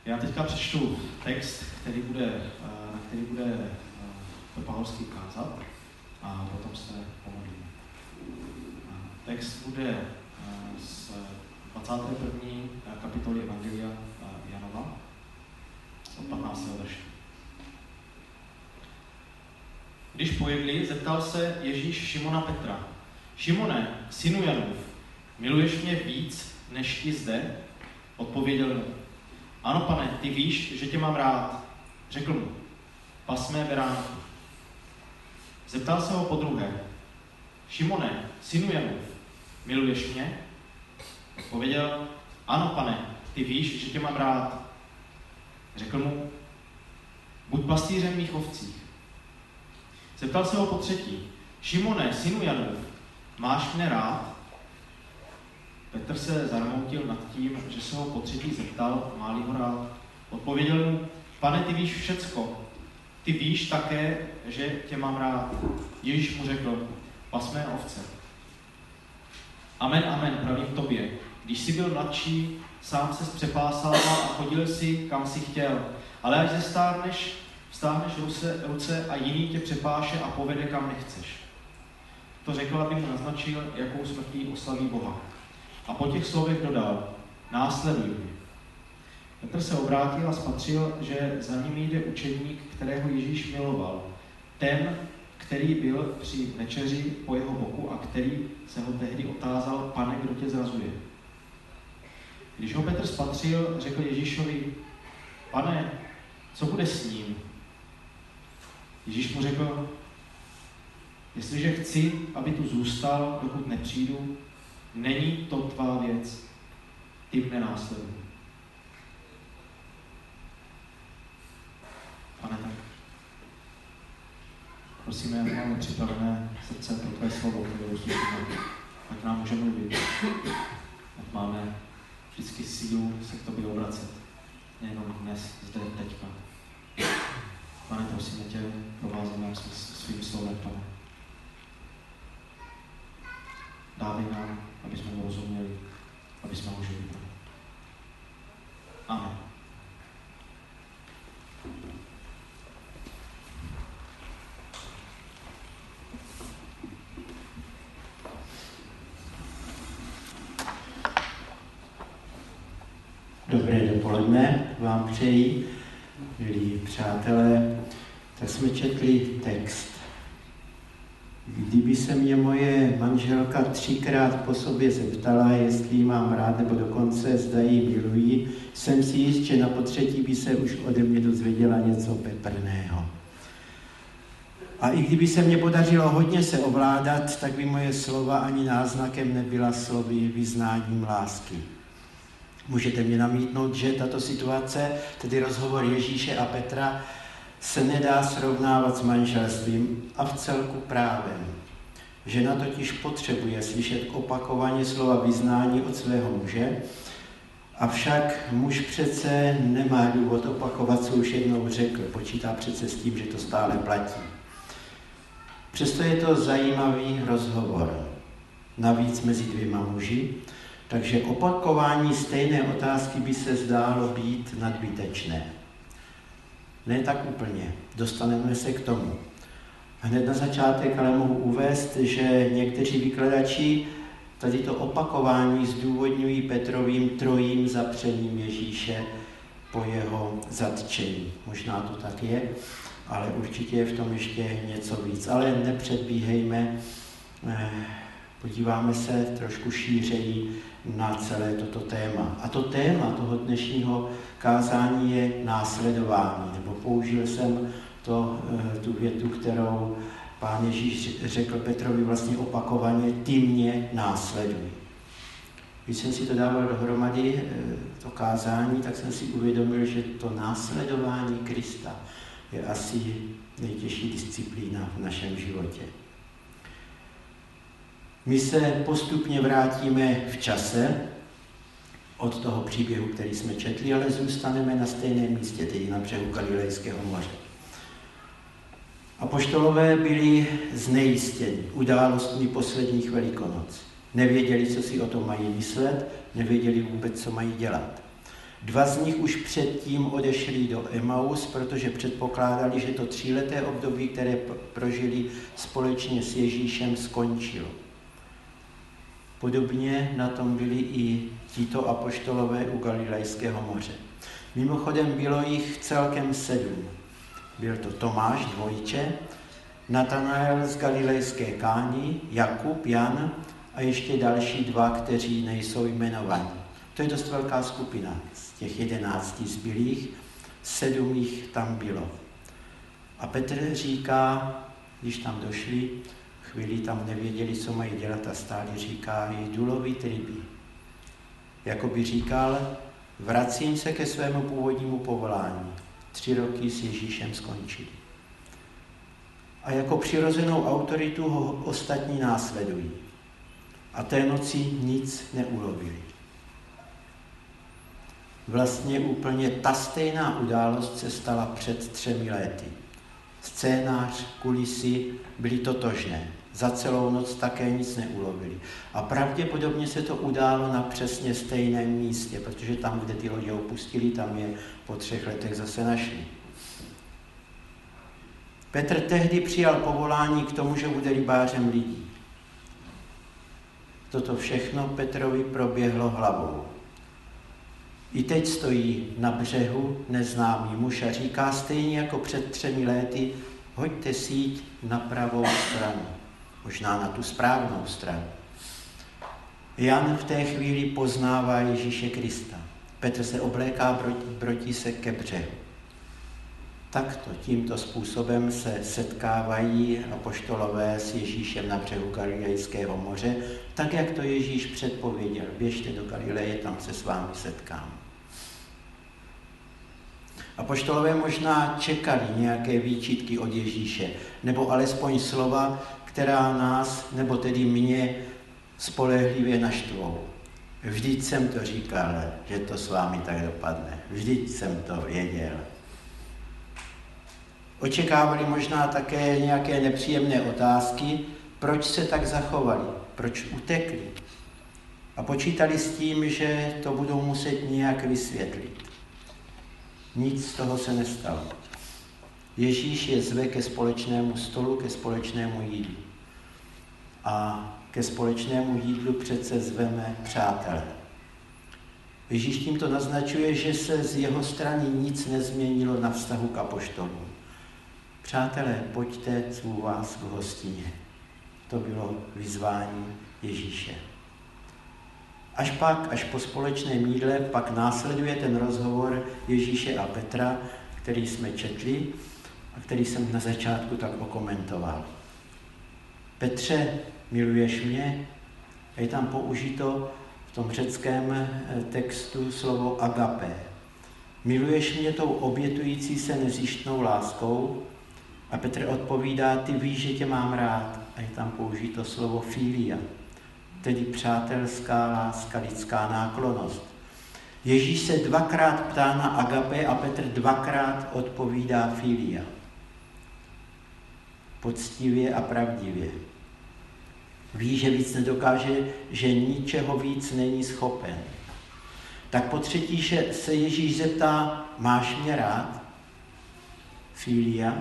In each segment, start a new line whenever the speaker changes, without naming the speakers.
Já teďka přečtu text, na který bude Paulský kázat a potom se pomodlíme. Text bude z 21. kapitoly Evangelia Janova od 15. verše. Když pojedli, zeptal se Ježíš Šimona Petra: Šimone, synu Janův, miluješ mě víc než i zde? Odpověděl mu: Ano, pane, ty víš, že tě mám rád. Řekl mu: pas mé beránky. Zeptal se ho podruhé: Šimone, synu Janův, miluješ mě? Odpověděl: Ano, pane, ty víš, že tě mám rád. Řekl mu: buď pastýřem mých ovcích. Zeptal se ho potřetí: Šimone, synu Janův, máš mne rád? Petr se zarmoutil nad tím, že se ho potřetí zeptal, má-li ho rád. Odpověděl mu: Pane, ty víš všecko. Ty víš také, že tě mám rád. Ježíš mu řekl: pas mé ovce. Amen, amen, pravím tobě. Když jsi byl mladší, sám se přepásával a chodil si, kam si chtěl. Ale až vstáhneš ruce a jiný tě přepáše a povede, kam nechceš. To řekl, aby mu naznačil, jakou smrtí oslaví Boha. A po těch slovech dodal: následuj mě. Petr se obrátil a spatřil, že za ním jde učedník, kterého Ježíš miloval. Ten, který byl při večeři po jeho boku a který se ho tehdy otázal: Pane, kdo tě zrazuje? Když ho Petr spatřil, řekl Ježíšovi: Pane, co bude s ním? Ježíš mu řekl: jestliže chci, aby tu zůstal, dokud nepřijdu, není to tvá věc, ty mne následuj. Pane, tak prosíme, jak máme připravené srdce pro tvé slovo, které uslyšíme, ať nám může mluvit, ať máme vždycky sílu se k tobě obracet, nejenom dnes, zde, teďka. Pane, prosíme tě, provázej nám svým slovem, Pane. Dávej nám, aby jsme mu rozuměli, aby jsme ho žili. Amen.
Dobré dopoledne vám přeji, milí přátelé. Tak jsme četli text. Kdyby se mě moje manželka 3krát po sobě zeptala, jestli ji mám rád, nebo dokonce zda ji miluji, jsem si jist, že na potřetí by se už ode mě dozvěděla něco peprného. A i kdyby se mně podařilo hodně se ovládat, tak by moje slova ani náznakem nebyla slovy vyznáním lásky. Můžete mě namítnout, že tato situace, tedy rozhovor Ježíše a Petra, se nedá srovnávat s manželstvím a v celku právem. Žena totiž potřebuje slyšet opakovaně slova vyznání od svého muže, avšak muž přece nemá důvod opakovat, co už jednou řekl, počítá přece s tím, že to stále platí. Přesto je to zajímavý rozhovor, navíc mezi dvěma muži, takže opakování stejné otázky by se zdálo být nadbytečné. Ne tak úplně, dostaneme se k tomu. Hned na začátek ale mohu uvést, že někteří vykladači tady to opakování zdůvodňují Petrovým trojím zapřením Ježíše po jeho zatčení. Možná to tak je, ale určitě je v tom ještě něco víc. Ale nepředbíhejme, podíváme se trošku šířeji na celé toto téma. A to téma toho dnešního kázání je následování. Nebo použil jsem tu větu, kterou Pán Ježíš řekl Petrovi vlastně opakovaně: ty mě následuj. Když jsem si to dával dohromady, to kázání, tak jsem si uvědomil, že to následování Krista je asi nejtěžší disciplína v našem životě. My se postupně vrátíme v čase od toho příběhu, který jsme četli, ale zůstaneme na stejném místě, tedy na břehu Galilejského moře. Apoštolové byli znejistěni událostmi posledních Velikonoc. Nevěděli, co si o tom mají myslet, nevěděli vůbec, co mají dělat. 2 z nich už předtím odešli do Emaus, protože předpokládali, že to 3leté období, které prožili společně s Ježíšem, skončilo. Podobně na tom byli i tito apoštolové u Galilejského moře. Mimochodem bylo jich celkem 7. Byl to Tomáš, dvojče, Natanael z Galilejské Kány, Jakub, Jan a ještě další 2, kteří nejsou jmenovaní. To je dost velká skupina. Z těch 11 zbylých 7 jich tam bylo. A Petr říká, když tam došli, chvíli tam nevěděli, co mají dělat a stáli, říká, jdu lovit ryby. Jakoby říkal, vracím se ke svému původnímu povolání. 3 roky s Ježíšem skončili. A jako přirozenou autoritu ho ostatní následují. A té noci nic neulovili. Vlastně úplně ta stejná událost se stala před 3 lety. Scénář, kulisy byly totožné. Za celou noc také nic neulovili. A pravděpodobně se to událo na přesně stejném místě, protože tam, kde ty lodě opustili, tam je po 3 letech zase našli. Petr tehdy přijal povolání k tomu, že bude rybářem lidí. Toto všechno Petrovi proběhlo hlavou. I teď stojí na břehu neznámý muž a říká stejně jako před 3 lety, hoďte síť na pravou stranu, možná na tu správnou stranu. Jan v té chvíli poznává Ježíše Krista. Petr se obléká, brotí se ke břehu. Takto, tímto způsobem se setkávají apoštolové s Ježíšem na břehu Galilejského moře, tak jak to Ježíš předpověděl. Běžte do Galileje, tam se s vámi setkám. Apoštolové možná čekali nějaké výčitky od Ježíše, nebo alespoň slova, která nás, nebo tedy mě, spolehlivě naštvou. Vždyť jsem to říkal, že to s vámi tak dopadne. Vždyť jsem to věděl. Očekávali možná také nějaké nepříjemné otázky, proč se tak zachovali, proč utekli. A počítali s tím, že to budou muset nějak vysvětlit. Nic z toho se nestalo. Ježíš je zve ke společnému stolu, ke společnému jídlu. A ke společnému jídlu přece zveme přátele. Ježíš tímto naznačuje, že se z jeho strany nic nezměnilo na vztahu k apoštolům. Přátelé, pojďte, zvu vás k hostině. To bylo vyzvání Ježíše. Až po společném jídle, pak následuje ten rozhovor Ježíše a Petra, který jsme četli a který jsem na začátku tak okomentoval. Petře, miluješ mě? A je tam použito v tom řeckém textu slovo agape. Miluješ mě tou obětující se nezištnou láskou? A Petr odpovídá, ty víš, že tě mám rád. A je tam použito slovo filia, tedy přátelská láska, lidská náklonnost. Ježíš se 2krát ptá na agape a Petr 2krát odpovídá filia. Poctivě a pravdivě. Ví, že víc nedokáže, že ničeho víc není schopen. Tak po třetí se Ježíš zeptá, máš mě rád? Filia.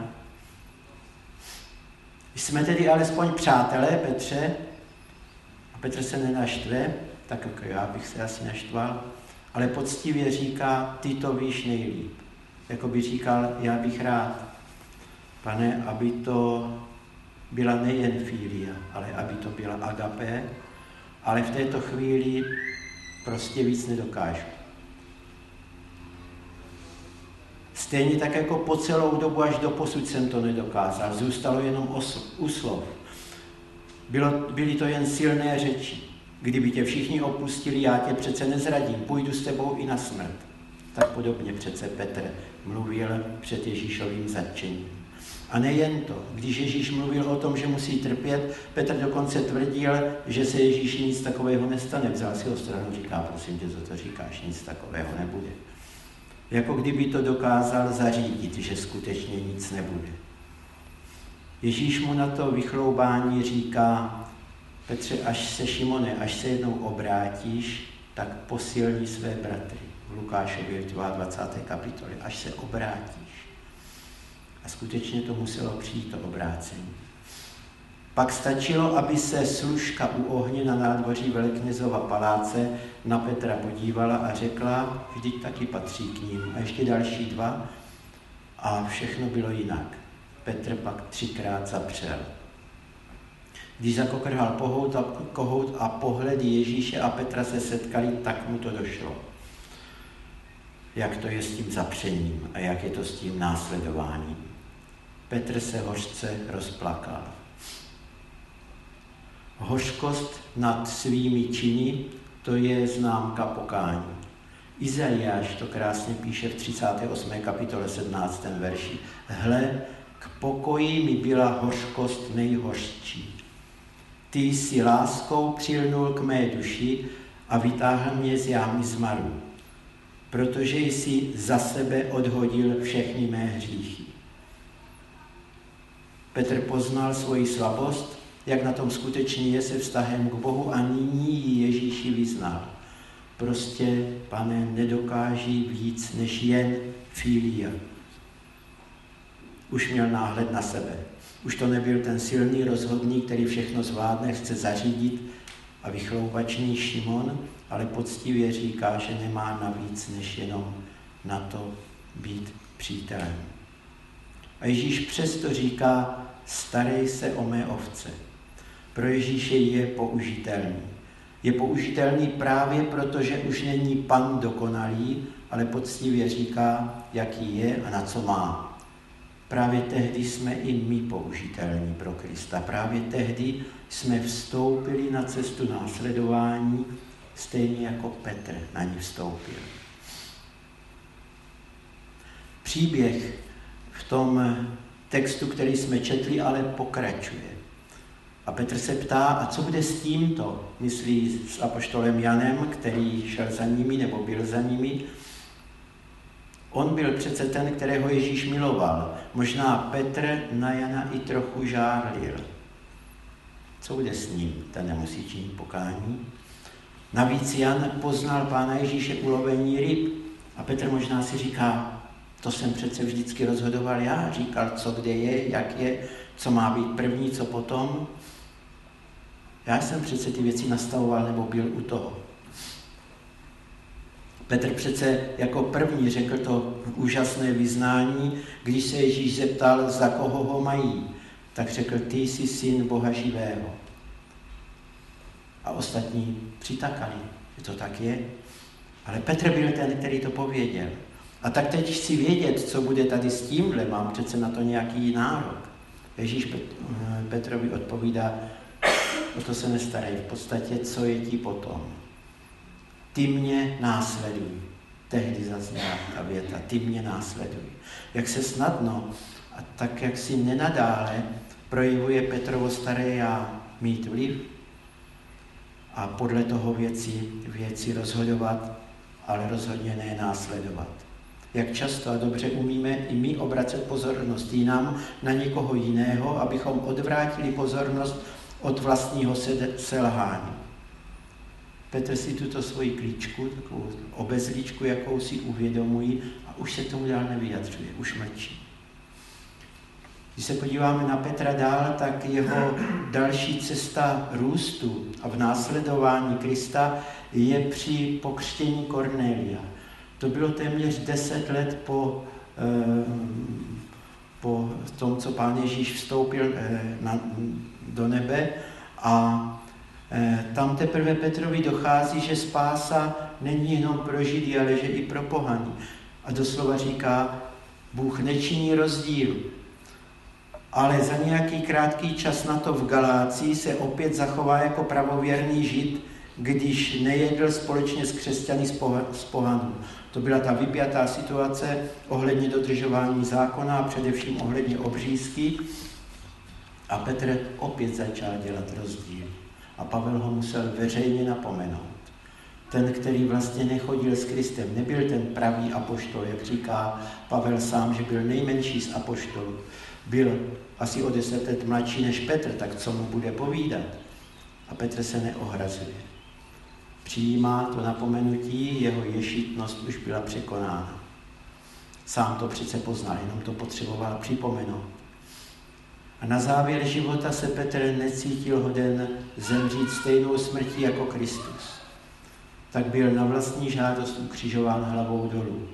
Jsme tedy alespoň přátelé, Petře? A Petr se nenaštve, tak jako já bych se asi naštval, ale poctivě říká, ty to víš nejlíp. Jako by říkal, já bych rád, Pane, aby to byla nejen filia, ale aby to byla agape, ale v této chvíli prostě víc nedokážu. Stejně tak jako po celou dobu až do posud jsem to nedokázal. Zůstalo jenom u slov. Byly to jen silné řeči. Kdyby tě všichni opustili, já tě přece nezradím, půjdu s tebou i na smrt. Tak podobně přece Petr mluvil před Ježíšovým zatčením. A nejen to, když Ježíš mluvil o tom, že musí trpět, Petr dokonce tvrdil, že se Ježíši nic takového nestane. Vzal si ho stranu, říká, prosím tě, co to říkáš, nic takového nebude. Jako kdyby to dokázal zařídit, že skutečně nic nebude. Ježíš mu na to vychloubání říká, Petře, až se jednou obrátíš, tak posilni své bratry. v Lukášově 22. kapitole, až se obrátíš. A skutečně to muselo přijít to obrácení. Pak stačilo, aby se služka u ohně na nádvoří veleknězova paláce na Petra podívala a řekla, vždyť taky patří k ním. A ještě další 2 a všechno bylo jinak. Petr pak 3krát zapřel. Když zakokrhal kohout a pohledy Ježíše a Petra se setkali, tak mu to došlo. Jak to je s tím zapřením a jak je to s tím následováním. Petr se hořce rozplakal. Hořkost nad svými činy, to je známka pokání. Izajáš to krásně píše v 38. kapitole 17. verši. Hle, k pokoji mi byla hořkost nejhořčí. Ty jsi láskou přilnul k mé duši a vytáhl mě z jámy zmaru, protože jsi za sebe odhodil všechny mé hříchy. Petr poznal svoji slabost, jak na tom skutečně je se vztahem k Bohu a nyní ji Ježíši vyznal. Prostě, Pane, nedokáží víc než jen filia. Už měl náhled na sebe. Už to nebyl ten silný rozhodný, který všechno zvládne, chce zařídit a vychloubačný Šimon, ale poctivě říká, že nemá navíc než jenom na to být přítelem. A Ježíš přesto říká, starej se o mé ovce. Pro Ježíše je použitelný. Je použitelný právě proto, že už není Pan dokonalý, ale poctivě říká, jaký je a na co má. Právě tehdy jsme i my použitelní pro Krista. Právě tehdy jsme vstoupili na cestu následování, stejně jako Petr na ní vstoupil. Příběh v tom textu, který jsme četli, ale pokračuje. A Petr se ptá, a co bude s tímto? Myslí s apoštolem Janem, který šel za nimi nebo byl za nimi. On byl přece ten, kterého Ježíš miloval. Možná Petr na Jana i trochu žárlil. Co bude s ním? Ten nemusí činit pokání. Navíc Jan poznal Pána Ježíše u lovení ryb. A Petr možná si říká, to jsem přece vždycky rozhodoval já. Říkal, co kde je, jak je, co má být první, co potom. Já jsem přece ty věci nastavoval nebo byl u toho. Petr přece jako první řekl to úžasné vyznání, když se Ježíš zeptal, za koho ho mají, tak řekl, ty jsi syn Boha živého. A ostatní přitakali, že to tak je. Ale Petr byl ten, který to pověděl. A tak teď chci vědět, co bude tady s tímhle, mám přece na to nějaký nárok. Ježíš Petrovi odpovídá, o to se nestarej, v podstatě, co je ti potom. Ty mě následuj. Tehdy zazněla ta věta, ty mě následuj. Jak se snadno a tak, jak si nenadále projevuje Petrovo staré já mít vliv a podle toho věci rozhodovat, ale rozhodně ne následovat. Jak často a dobře umíme i my obracet pozornost jinam na někoho jiného, abychom odvrátili pozornost od vlastního selhání. Petr si tuto svoji klíčku, takovou obezličku, jakou si uvědomují a už se tomu dál nevyjadřuje, už mlčí. Když se podíváme na Petra dál, tak jeho další cesta růstu a v následování Krista je při pokřtění Kornélia. To bylo téměř 10 let po tom, co Pán Ježíš vstoupil do nebe a tam teprve Petrovi dochází, že spása není jenom pro Židy, ale že i pro pohany. A doslova říká, Bůh nečiní rozdíl. Ale za nějaký krátký čas na to v Galácii se opět zachová jako pravověrný Žid, když nejedl společně s křesťany z pohanů. To byla ta vypjatá situace ohledně dodržování zákona a především ohledně obřízky. A Petr opět začal dělat rozdíl. A Pavel ho musel veřejně napomenout. Ten, který vlastně nechodil s Kristem, nebyl ten pravý apoštol, jak říká Pavel sám, že byl nejmenší z apoštolů. Byl asi o 10 let mladší než Petr, tak co mu bude povídat? A Petr se neohrazuje. Přijímá to napomenutí, jeho ješitnost už byla překonána. Sám to přece poznal, jenom to potřeboval připomenout. A na závěr života se Petr necítil hoden zemřít stejnou smrtí jako Kristus. Tak byl na vlastní žádost ukřižován hlavou dolů.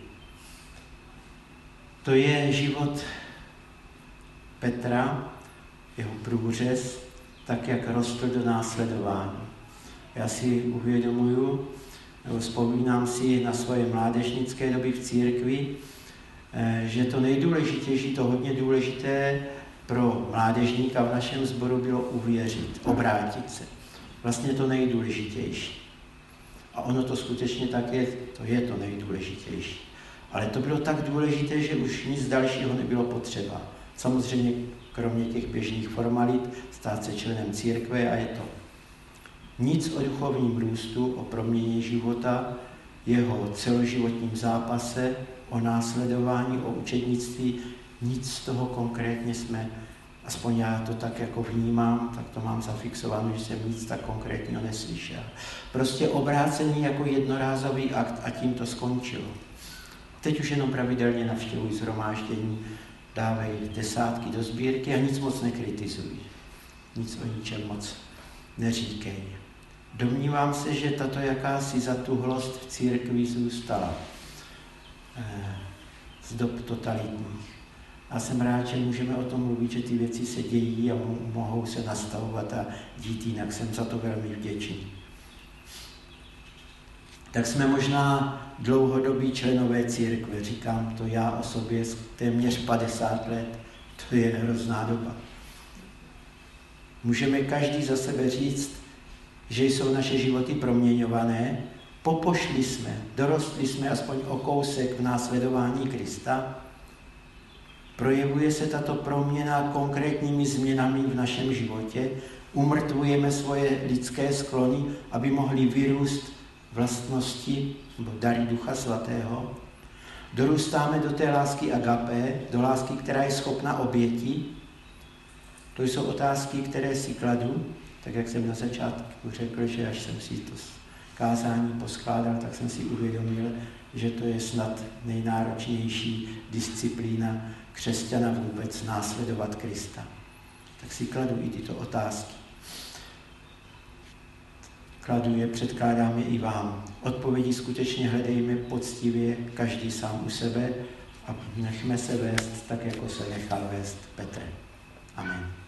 To je život Petra, jeho průřez, tak jak rostl do následování. Já si uvědomuju, nebo vzpomínám si na svoje mládežnické doby v církvi, že to nejdůležitější, to hodně důležité pro mládežníka v našem sboru bylo uvěřit, obrátit se. Vlastně to nejdůležitější. A ono to skutečně tak je, to je to nejdůležitější. Ale to bylo tak důležité, že už nic dalšího nebylo potřeba. Samozřejmě kromě těch běžných formalit, stát se členem církve a je to. Nic o duchovním růstu, o proměně života, jeho celoživotním zápase, o následování, o učednictví, nic z toho konkrétně jsme, aspoň já to tak jako vnímám, tak to mám zafixováno, že jsem nic tak konkrétního neslyšel. Prostě obrácení jako jednorázový akt a tím to skončilo. Teď už jenom pravidelně navštěvuji shromáždění, dávej desátky do sbírky a nic moc nekritizují. Nic o ničem moc neříkej. Domnívám se, že tato jakási zatuhlost v církvi zůstala z dob totalitních. A jsem rád, že můžeme o tom mluvit, že ty věci se dějí a mohou se nastavovat a dít jinak. Jsem za to velmi vděčný. Tak jsme možná dlouhodobí členové církve. Říkám to já o sobě téměř 50 let. To je hrozná doba. Můžeme každý za sebe říct, že jsou naše životy proměňované. Popošli jsme, dorostli jsme aspoň o kousek v následování Krista. Projevuje se tato proměna konkrétními změnami v našem životě. Umrtvujeme svoje lidské sklony, aby mohly vyrůst vlastnosti nebo dary Ducha Svatého. Dorůstáme do té lásky agapé, do lásky, která je schopna oběti. To jsou otázky, které si kladu, tak jak jsem na začátku řekl, že až jsem si to kázání poskládal, tak jsem si uvědomil, že to je snad nejnáročnější disciplína křesťana vůbec následovat Krista. Tak si kladu i tyto otázky. Kladu je, předkládám je i vám. Odpovědi skutečně hledejme poctivě, každý sám u sebe a nechme se vést tak, jako se nechal vést Petr. Amen.